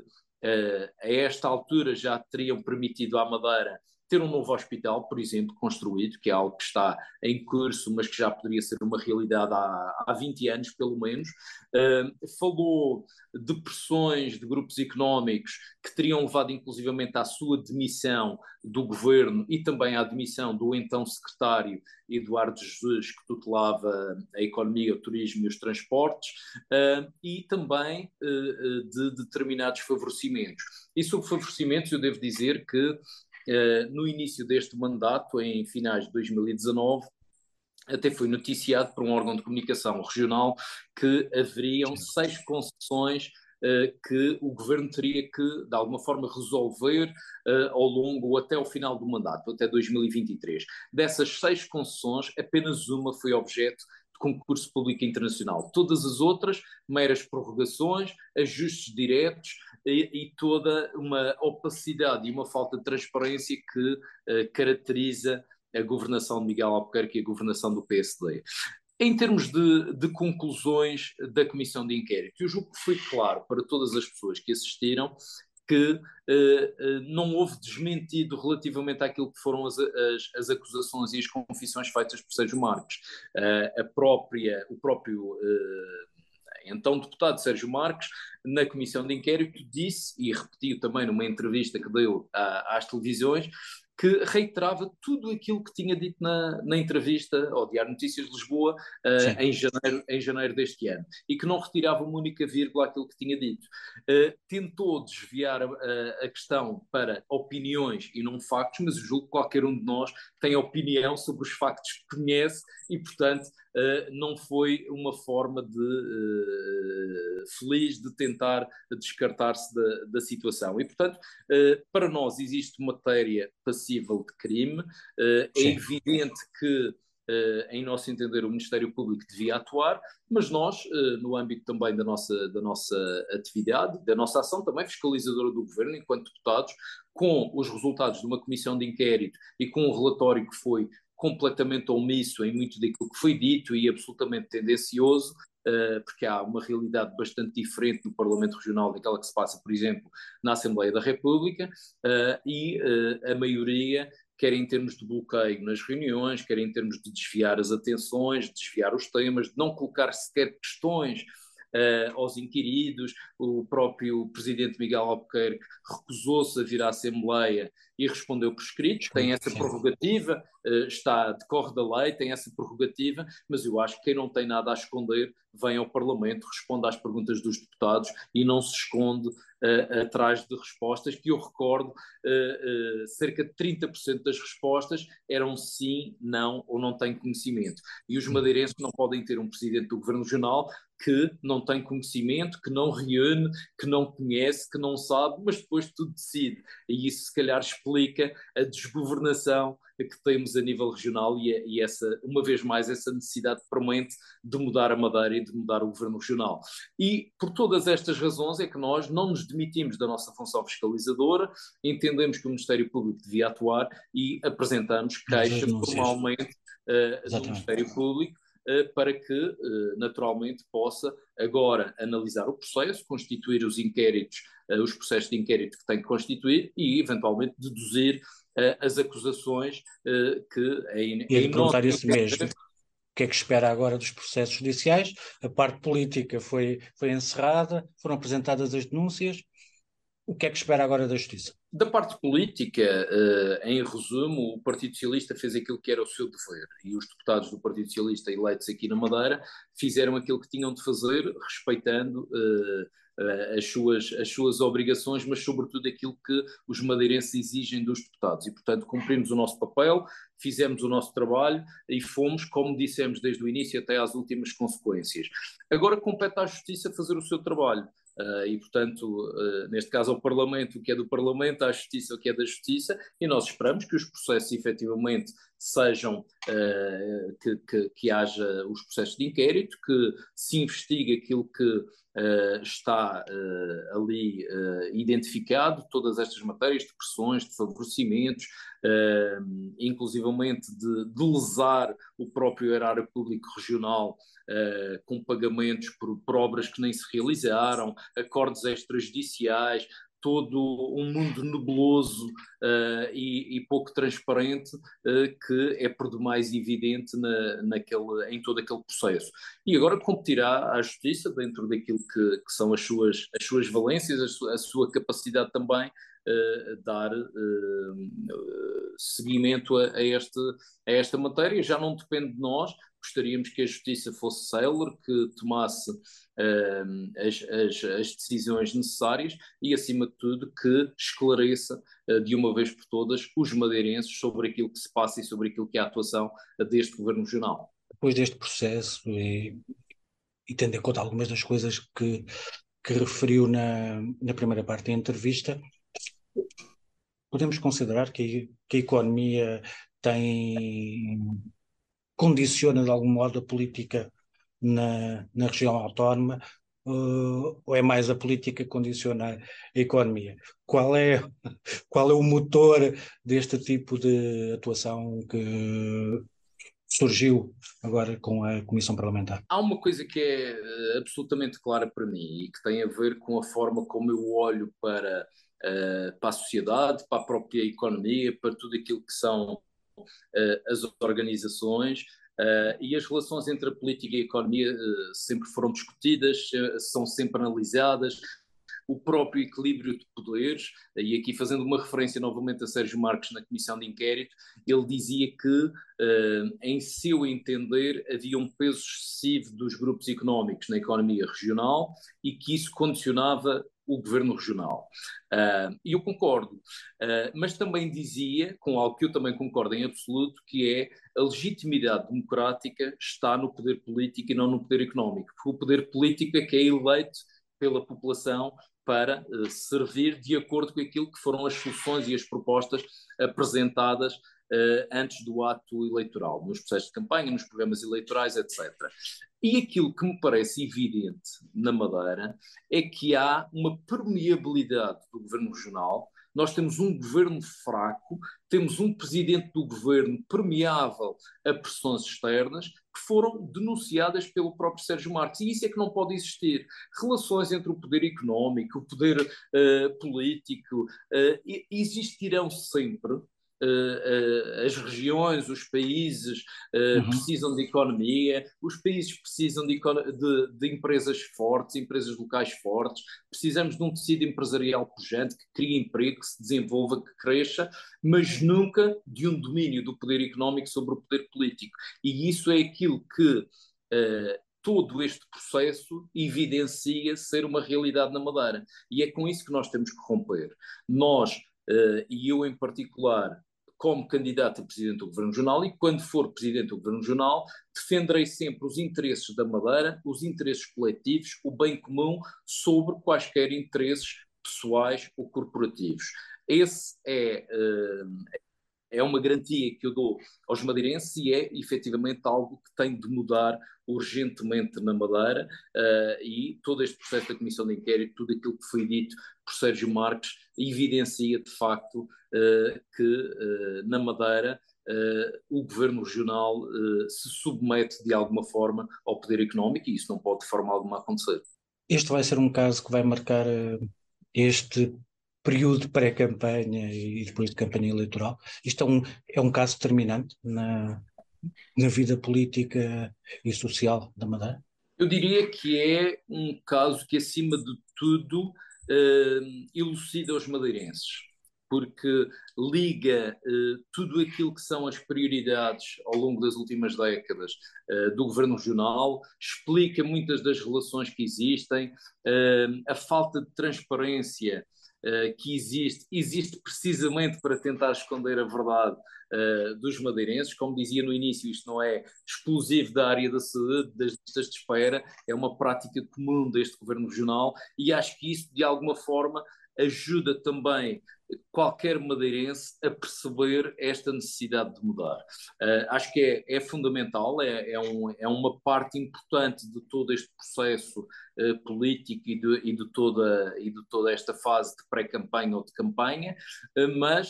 a esta altura já teriam permitido à Madeira ter um novo hospital, por exemplo, construído, que é algo que está em curso, mas que já poderia ser uma realidade há, há vinte anos, pelo menos. Uh, falou de pressões de grupos económicos que teriam levado inclusivamente à sua demissão do governo e também à demissão do então secretário Eduardo Jesus, que tutelava a economia, o turismo e os transportes, uh, e também uh, de determinados favorecimentos. E sobre favorecimentos eu devo dizer que Uh, no início deste mandato, em finais de dois mil e dezanove, até foi noticiado por um órgão de comunicação regional que haveriam seis concessões uh, que o governo teria que, de alguma forma, resolver uh, ao longo ou até ao final do mandato, até dois mil e vinte e três. Dessas seis concessões, apenas uma foi objeto de concurso público internacional. Todas as outras, meras prorrogações, ajustes diretos e, e toda uma opacidade e uma falta de transparência que uh, caracteriza a governação de Miguel Albuquerque e a governação do P S D. Em termos de, de conclusões da comissão de inquérito, eu julgo que foi claro para todas as pessoas que assistiram que uh, uh, não houve desmentido relativamente àquilo que foram as, as, as acusações e as confissões feitas por Sérgio Marques. Uh, a própria, o próprio uh, Então, o deputado Sérgio Marques, na comissão de inquérito, disse, e repetiu também numa entrevista que deu a, às televisões, que reiterava tudo aquilo que tinha dito na, na entrevista ao Diário Notícias de Lisboa uh, em, janeiro, em janeiro deste ano, e que não retirava uma única vírgula àquilo que tinha dito. Uh, tentou desviar a, a questão para opiniões e não factos, mas eu julgo que qualquer um de nós tem opinião sobre os factos que conhece e, portanto, Uh, não foi uma forma de, uh, feliz de tentar descartar-se da, da situação. E, portanto, uh, para nós existe matéria passível de crime, uh, é evidente que, uh, em nosso entender, o Ministério Público devia atuar, mas nós, uh, no âmbito também da nossa, da nossa atividade, da nossa ação também fiscalizadora do Governo, enquanto deputados, com os resultados de uma comissão de inquérito e com um relatório que foi completamente omisso em muito daquilo que foi dito e absolutamente tendencioso, uh, porque há uma realidade bastante diferente no Parlamento Regional daquela que se passa, por exemplo, na Assembleia da República, uh, e uh, a maioria, quer em termos de bloqueio nas reuniões, quer em termos de desviar as atenções, de desviar os temas, de não colocar sequer questões Uh, aos inquiridos. O próprio presidente Miguel Albuquerque recusou-se a vir à Assembleia e respondeu por escritos, tem essa prerrogativa, uh, está, decorre da lei, tem essa prerrogativa, mas eu acho que quem não tem nada a esconder vem ao Parlamento, responde às perguntas dos deputados e não se esconde uh, atrás de respostas, que eu recordo, uh, uh, cerca de trinta por cento das respostas eram sim, não ou não tem conhecimento. E os madeirenses não podem ter um presidente do Governo Regional que não tem conhecimento, que não reúne, que não conhece, que não sabe, mas depois tudo decide. E isso se calhar explica a desgovernação que temos a nível regional e, e essa, uma vez mais, essa necessidade premente de mudar a Madeira e de mudar o governo regional. E por todas estas razões é que nós não nos demitimos da nossa função fiscalizadora, entendemos que o Ministério Público devia atuar e apresentamos queixa formalmente uh, do Ministério Público, para que, naturalmente, possa agora analisar o processo, constituir os inquéritos, os processos de inquérito que tem que constituir e, eventualmente, deduzir as acusações que... É in... E a perguntar isso mesmo. O que é que espera agora dos processos judiciais? A parte política foi, foi encerrada, foram apresentadas as denúncias. O que é que espera agora da Justiça? Da parte política, uh, em resumo, o Partido Socialista fez aquilo que era o seu dever e os deputados do Partido Socialista eleitos aqui na Madeira fizeram aquilo que tinham de fazer, respeitando uh, uh, as, suas, as suas obrigações, mas sobretudo aquilo que os madeirenses exigem dos deputados. E, portanto, cumprimos o nosso papel, fizemos o nosso trabalho e fomos, como dissemos desde o início, até às últimas consequências. Agora compete à Justiça fazer o seu trabalho. Uh, e, portanto, uh, neste caso ao Parlamento o que é do Parlamento, à Justiça o que é da Justiça, e nós esperamos que os processos efetivamente sejam, uh, que, que, que haja os processos de inquérito, que se investigue aquilo que uh, está uh, ali uh, identificado, todas estas matérias de pressões, de favorecimentos, uh, inclusivamente de, de lesar o próprio erário público regional uh, com pagamentos por, por obras que nem se realizaram, acordos extrajudiciais, todo um mundo nebuloso uh, e, e pouco transparente uh, que é por demais evidente na, naquele, em todo aquele processo. E agora competirá à Justiça, dentro daquilo que, que são as suas, as suas valências, a sua, a sua capacidade também, uh, dar uh, seguimento a, a, este, a esta matéria. Já não depende de nós, gostaríamos que a Justiça fosse célere, que tomasse uh, as, as, as decisões necessárias e, acima de tudo, que esclareça uh, de uma vez por todas os madeirenses sobre aquilo que se passa e sobre aquilo que é a atuação uh, deste Governo Regional. Depois deste processo e, e tendo em conta algumas das coisas que, que referiu na, na primeira parte da entrevista, podemos considerar que, que a economia tem... condiciona de algum modo a política na, na região autónoma, uh, ou é mais a política que condiciona a economia? Qual é, qual é o motor deste tipo de atuação que surgiu agora com a Comissão Parlamentar? Há uma coisa que é uh, absolutamente clara para mim e que tem a ver com a forma como eu olho para, uh, para a sociedade, para a própria economia, para tudo aquilo que são uh, as organizações, Uh, e as relações entre a política e a economia uh, sempre foram discutidas, uh, são sempre analisadas. O próprio equilíbrio de poderes, e aqui fazendo uma referência novamente a Sérgio Marques na comissão de inquérito, ele dizia que, uh, em seu entender, havia um peso excessivo dos grupos económicos na economia regional e que isso condicionava o governo regional. E uh, eu concordo, uh, mas também dizia, com algo que eu também concordo em absoluto, que é a legitimidade democrática está no poder político e não no poder económico, porque o poder político é que é eleito pela população para uh, servir de acordo com aquilo que foram as soluções e as propostas apresentadas uh, antes do ato eleitoral, nos processos de campanha, nos programas eleitorais, etcétera. E aquilo que me parece evidente na Madeira é que há uma permeabilidade do governo regional. Nós temos um governo fraco, temos um presidente do governo permeável a pressões externas que foram denunciadas pelo próprio Sérgio Marques. E isso é que não pode existir. Relações entre o poder económico, o poder uh, político, uh, existirão sempre. Uh, uh, as regiões, os países uh, Uhum. precisam de economia, os países precisam de, de, de empresas fortes, empresas locais fortes, precisamos de um tecido empresarial pujante que crie emprego, que se desenvolva, que cresça, mas nunca de um domínio do poder económico sobre o poder político. E isso é aquilo que uh, todo este processo evidencia ser uma realidade na Madeira. E é com isso que nós temos que romper. Nós, uh, e eu em particular, como candidato a presidente do Governo Regional, e quando for presidente do Governo Regional, defenderei sempre os interesses da Madeira, os interesses coletivos, o bem comum, sobre quaisquer interesses pessoais ou corporativos. Esse é, é uma garantia que eu dou aos madeirenses e é efetivamente algo que tem de mudar urgentemente na Madeira, uh, e todo este processo da Comissão de Inquérito, tudo aquilo que foi dito por Sérgio Marques, evidencia de facto uh, que uh, na Madeira uh, o Governo Regional uh, se submete de alguma forma ao poder económico e isso não pode de forma alguma acontecer. Este vai ser um caso que vai marcar uh, este período de pré-campanha e depois de campanha eleitoral. Isto é um, é um caso determinante na, na vida política e social da Madeira? Eu diria que é um caso que, acima de tudo, uh, elucida os madeirenses, porque liga uh, tudo aquilo que são as prioridades ao longo das últimas décadas uh, do Governo Regional, explica muitas das relações que existem, uh, a falta de transparência uh, que existe, existe precisamente para tentar esconder a verdade Uh, dos madeirenses. Como dizia no início, isto não é exclusivo da área da saúde, das listas de espera, é uma prática comum deste Governo Regional e acho que isso de alguma forma ajuda também qualquer madeirense a perceber esta necessidade de mudar. Uh, acho que é, é fundamental, é, é, um, é uma parte importante de todo este processo uh, político e de, e, de toda, e de toda esta fase de pré-campanha ou de campanha, uh, mas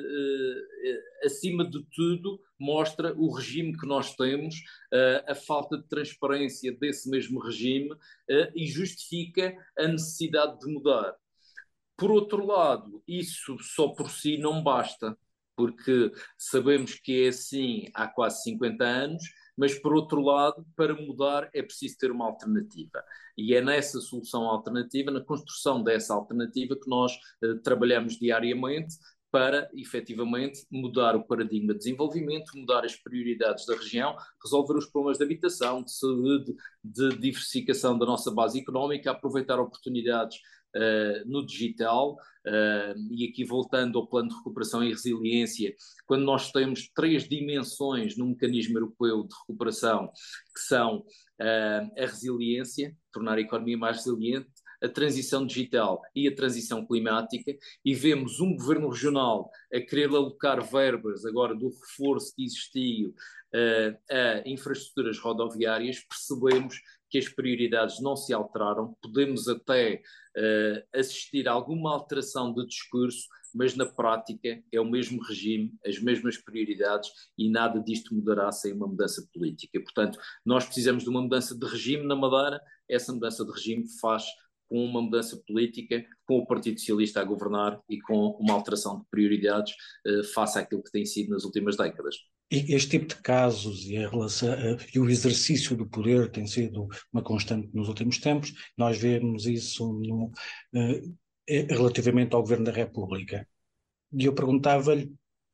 uh, uh, acima de tudo mostra o regime que nós temos, uh, a falta de transparência desse mesmo regime uh, e justifica a necessidade de mudar. Por outro lado, isso só por si não basta, porque sabemos que é assim há quase cinquenta anos, mas por outro lado, para mudar é preciso ter uma alternativa. E é nessa solução alternativa, na construção dessa alternativa, que nós uh, trabalhamos diariamente para, efetivamente, mudar o paradigma de desenvolvimento, mudar as prioridades da região, resolver os problemas de habitação, de saúde, de diversificação da nossa base económica, aproveitar oportunidades Uh, no digital, uh, e aqui voltando ao plano de recuperação e resiliência, quando nós temos três dimensões no mecanismo europeu de recuperação, que são uh, a resiliência, tornar a economia mais resiliente, a transição digital e a transição climática, e vemos um governo regional a querer alocar verbas agora do reforço que existiu uh, a infraestruturas rodoviárias, percebemos que as prioridades não se alteraram, podemos até uh, assistir a alguma alteração de discurso, mas na prática é o mesmo regime, as mesmas prioridades e nada disto mudará sem uma mudança política. Portanto, nós precisamos de uma mudança de regime na Madeira, essa mudança de regime faz com uma mudança política, com o Partido Socialista a governar e com uma alteração de prioridades uh, face àquilo que tem sido nas últimas décadas. E este tipo de casos e, a relação, e o exercício do poder tem sido uma constante nos últimos tempos. Nós vemos isso no, uh, relativamente ao Governo da República. E eu perguntava-lhe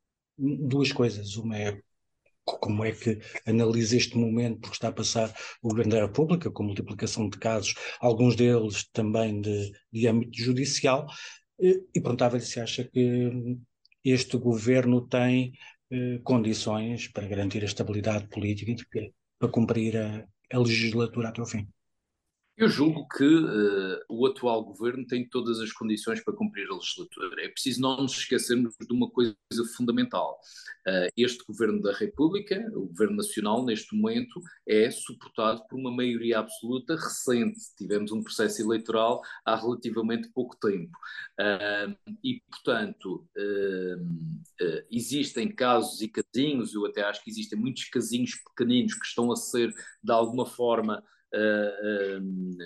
duas coisas. Uma é como é que analisa este momento porque está a passar o Governo da República, com multiplicação de casos, alguns deles também de, de âmbito judicial, e, e perguntava-lhe se acha que este governo tem eh, condições para garantir a estabilidade política e de, para cumprir a, a legislatura até ao fim. Eu julgo que uh, o atual governo tem todas as condições para cumprir a legislatura. É preciso não nos esquecermos de uma coisa fundamental. Uh, este governo da República, o governo nacional, neste momento, é suportado por uma maioria absoluta recente. Tivemos um processo eleitoral há relativamente pouco tempo. Uh, e, portanto, uh, uh, existem casos e casinhos, eu até acho que existem muitos casinhos pequeninos que estão a ser, de alguma forma, Uh, uh,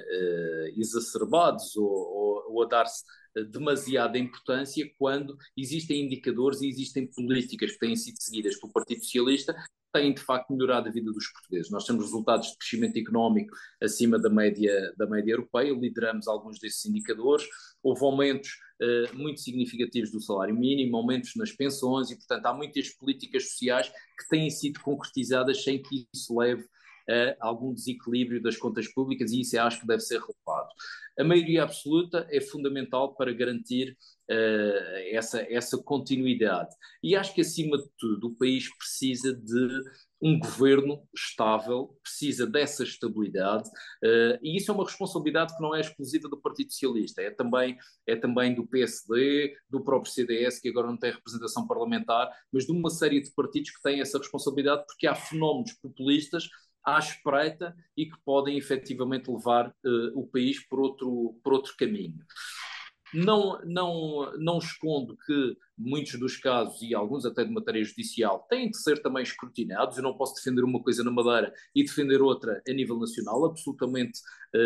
uh, exacerbados ou, ou, ou a dar-se demasiada importância quando existem indicadores e existem políticas que têm sido seguidas pelo Partido Socialista que têm de facto melhorado a vida dos portugueses. Nós temos resultados de crescimento económico acima da média, da média europeia, lideramos alguns desses indicadores, houve aumentos uh, muito significativos do salário mínimo, aumentos nas pensões e, portanto, há muitas políticas sociais que têm sido concretizadas sem que isso leve a algum desequilíbrio das contas públicas e isso eu acho que deve ser relevado. A maioria absoluta é fundamental para garantir uh, essa, essa continuidade. E acho que, acima de tudo, o país precisa de um governo estável, precisa dessa estabilidade, uh, e isso é uma responsabilidade que não é exclusiva do Partido Socialista, é também, é também do P S D, do próprio C D S, que agora não tem representação parlamentar, mas de uma série de partidos que têm essa responsabilidade, porque há fenómenos populistas à espreita e que podem efetivamente levar uh, o país por outro, por outro caminho. Não, não, não escondo que muitos dos casos, e alguns até de matéria judicial, têm de ser também escrutinados. Eu não posso defender uma coisa na Madeira e defender outra a nível nacional, absolutamente,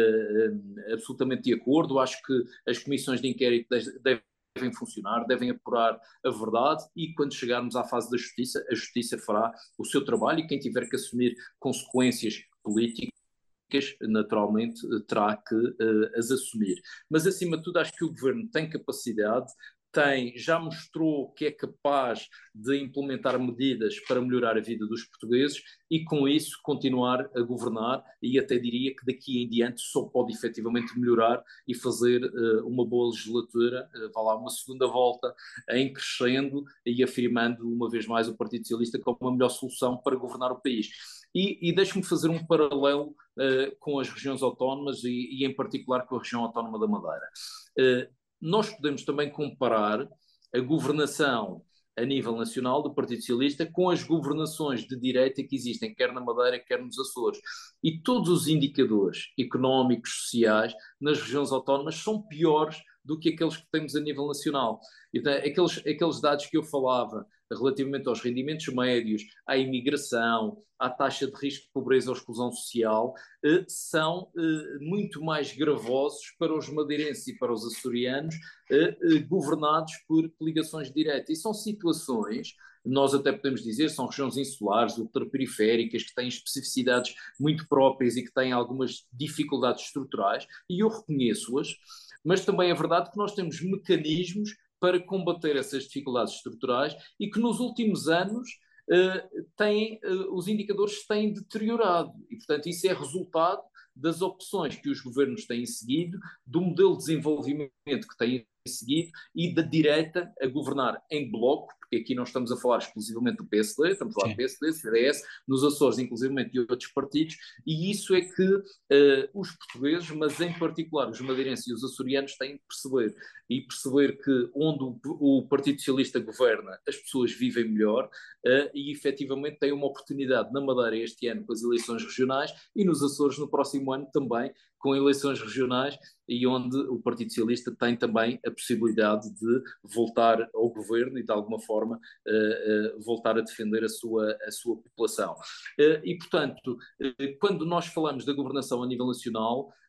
uh, absolutamente de acordo. Acho que as comissões de inquérito devem devem funcionar, devem apurar a verdade e quando chegarmos à fase da justiça, a justiça fará o seu trabalho e quem tiver que assumir consequências políticas naturalmente terá que uh, as assumir. Mas acima de tudo acho que o governo tem capacidade, tem, já mostrou que é capaz de implementar medidas para melhorar a vida dos portugueses e com isso continuar a governar e até diria que daqui em diante só pode efetivamente melhorar e fazer uh, uma boa legislatura, uh, vá lá, uma segunda volta em crescendo e afirmando uma vez mais o Partido Socialista como a melhor solução para governar o país. E, e deixe-me fazer um paralelo uh, com as regiões autónomas e, e em particular com a região autónoma da Madeira. Uh, nós podemos também comparar a governação a nível nacional do Partido Socialista com as governações de direita que existem, quer na Madeira, quer nos Açores. E todos os indicadores económicos, sociais, nas regiões autónomas são piores do que aqueles que temos a nível nacional. Então, aqueles, aqueles dados que eu falava relativamente aos rendimentos médios, à imigração, à taxa de risco de pobreza ou exclusão social, eh, são eh, muito mais gravosos para os madeirenses e para os açorianos, eh, eh, governados por coligações diretas. E são situações, nós até podemos dizer, são regiões insulares, ultraperiféricas, que têm especificidades muito próprias e que têm algumas dificuldades estruturais, e eu reconheço-as, mas também é verdade que nós temos mecanismos para combater essas dificuldades estruturais e que nos últimos anos uh, têm, uh, os indicadores têm deteriorado e, portanto, isso é resultado das opções que os governos têm seguido, do modelo de desenvolvimento que têm seguido e da direita a governar em bloco, porque aqui não estamos a falar exclusivamente do P S D, estamos a falar do P S D, C D S, nos Açores inclusivamente de outros partidos, e isso é que uh, os portugueses, mas em particular os madeirenses e os açorianos têm de perceber, e perceber que onde o, o Partido Socialista governa, as pessoas vivem melhor uh, e efetivamente têm uma oportunidade na Madeira este ano com as eleições regionais e nos Açores no próximo ano também com eleições regionais e onde o Partido Socialista tem também a possibilidade de voltar ao governo e de alguma forma uh, uh, voltar a defender a sua, a sua população. Uh, e portanto, uh, quando nós falamos da governação a nível nacional,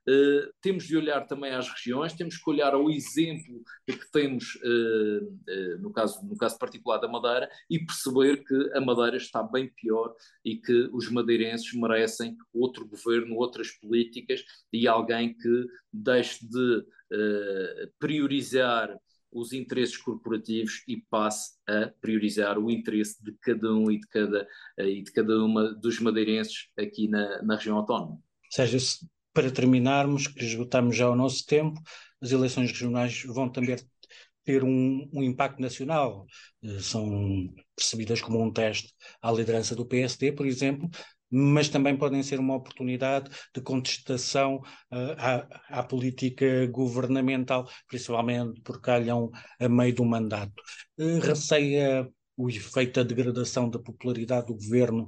Uh, temos de olhar também às regiões, temos que olhar ao exemplo que temos, uh, uh, no caso, no caso particular da Madeira, e perceber que a Madeira está bem pior e que os madeirenses merecem outro governo, outras políticas e alguém que deixe de uh, priorizar os interesses corporativos e passe a priorizar o interesse de cada um e de cada, e de cada uma dos madeirenses aqui na, na região autónoma. Ou seja, se, para terminarmos, que esgotamos já o nosso tempo, as eleições regionais vão também ter um, um impacto nacional. São percebidas como um teste à liderança do P S D, por exemplo, mas também podem ser uma oportunidade de contestação uh, à, à política governamental, principalmente porque calham a meio do mandato. Uh, receia o efeito da degradação da popularidade do governo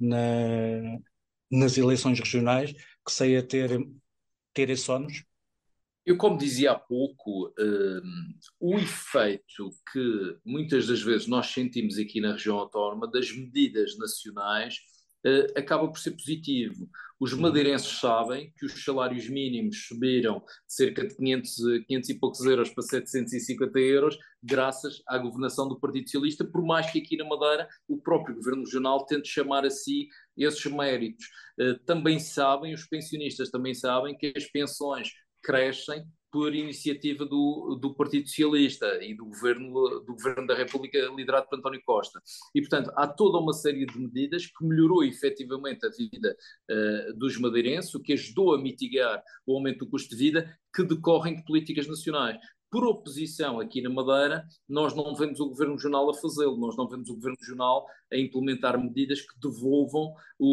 na, nas eleições regionais, que sei a ter, ter esse ónus? Eu, como dizia há pouco, um, o efeito que muitas das vezes nós sentimos aqui na região autónoma das medidas nacionais uh, acaba por ser positivo. Os madeirenses sabem que os salários mínimos subiram de cerca de quinhentos, quinhentos e poucos euros para setecentos e cinquenta euros, graças à governação do Partido Socialista, por mais que aqui na Madeira o próprio Governo Regional tente chamar a si esses méritos. Uh, também sabem, os pensionistas também sabem que as pensões crescem por iniciativa do, do Partido Socialista e do governo, do governo da República liderado por António Costa. E, portanto, há toda uma série de medidas que melhorou efetivamente a vida uh, dos madeirenses, o que ajudou a mitigar o aumento do custo de vida, que decorrem de políticas nacionais. Por oposição, aqui na Madeira, nós não vemos o Governo Regional a fazê-lo, nós não vemos o Governo Regional a implementar medidas que devolvam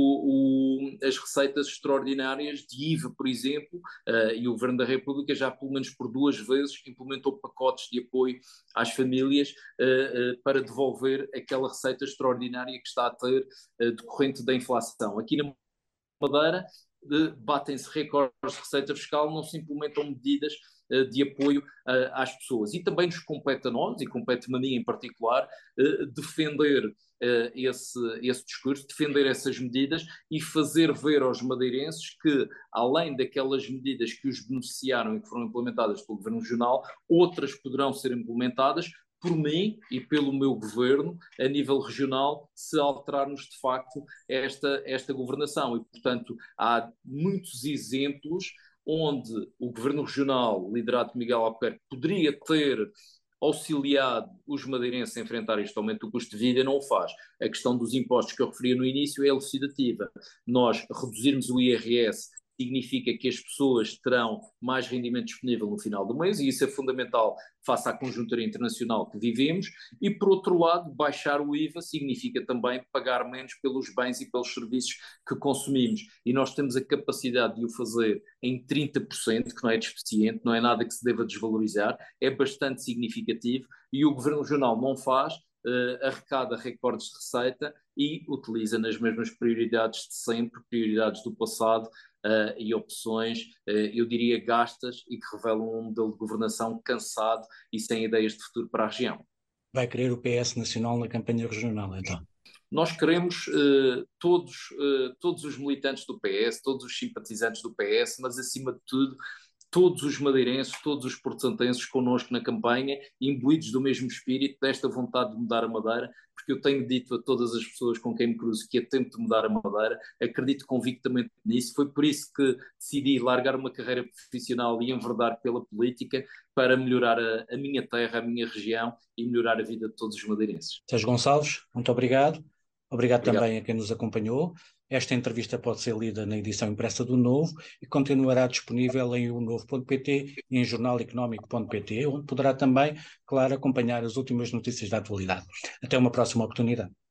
o, o, as receitas extraordinárias de I V A, por exemplo, uh, e o Governo da República já pelo menos por duas vezes implementou pacotes de apoio às famílias uh, uh, para devolver aquela receita extraordinária que está a ter uh, decorrente da inflação. Aqui na Madeira, uh, batem-se recordes de receita fiscal, não se implementam medidas de apoio uh, às pessoas. E também nos compete a nós, e compete-me a mim em particular, uh, defender uh, esse, esse discurso, defender essas medidas e fazer ver aos madeirenses que, além daquelas medidas que os beneficiaram e que foram implementadas pelo Governo Regional, outras poderão ser implementadas por mim e pelo meu governo, a nível regional, se alterarmos de facto esta, esta governação. E, portanto, há muitos exemplos onde o Governo Regional, liderado por Miguel Albuquerque, poderia ter auxiliado os madeirenses a enfrentar este aumento do custo de vida, não o faz. A questão dos impostos que eu referia no início é elucidativa. Nós reduzirmos o I R S significa que as pessoas terão mais rendimento disponível no final do mês, e isso é fundamental face à conjuntura internacional que vivemos, e por outro lado, baixar o I V A significa também pagar menos pelos bens e pelos serviços que consumimos, e nós temos a capacidade de o fazer em trinta por cento, que não é deficiente, não é nada que se deva desvalorizar, é bastante significativo, e o Governo Regional não faz, uh, arrecada recordes de receita e utiliza nas mesmas prioridades de sempre, prioridades do passado, Uh, e opções, uh, eu diria, gastas e que revelam um modelo de governação cansado e sem ideias de futuro para a região. Vai querer o P S nacional na campanha regional, então? Nós queremos uh, todos, uh, todos os militantes do P S, todos os simpatizantes do P S, mas acima de tudo todos os madeirenses, todos os porto-santenses connosco na campanha, imbuídos do mesmo espírito, desta vontade de mudar a Madeira, porque eu tenho dito a todas as pessoas com quem me cruzo que é tempo de mudar a Madeira, acredito convictamente nisso, foi por isso que decidi largar uma carreira profissional e enverdar pela política para melhorar a, a minha terra, a minha região e melhorar a vida de todos os madeirenses. Sérgio Gonçalves, muito obrigado. Obrigado, obrigado também a quem nos acompanhou. Esta entrevista pode ser lida na edição impressa do Novo e continuará disponível em o novo ponto pt e em jornal económico ponto pt, onde poderá também, claro, acompanhar as últimas notícias da atualidade. Até uma próxima oportunidade.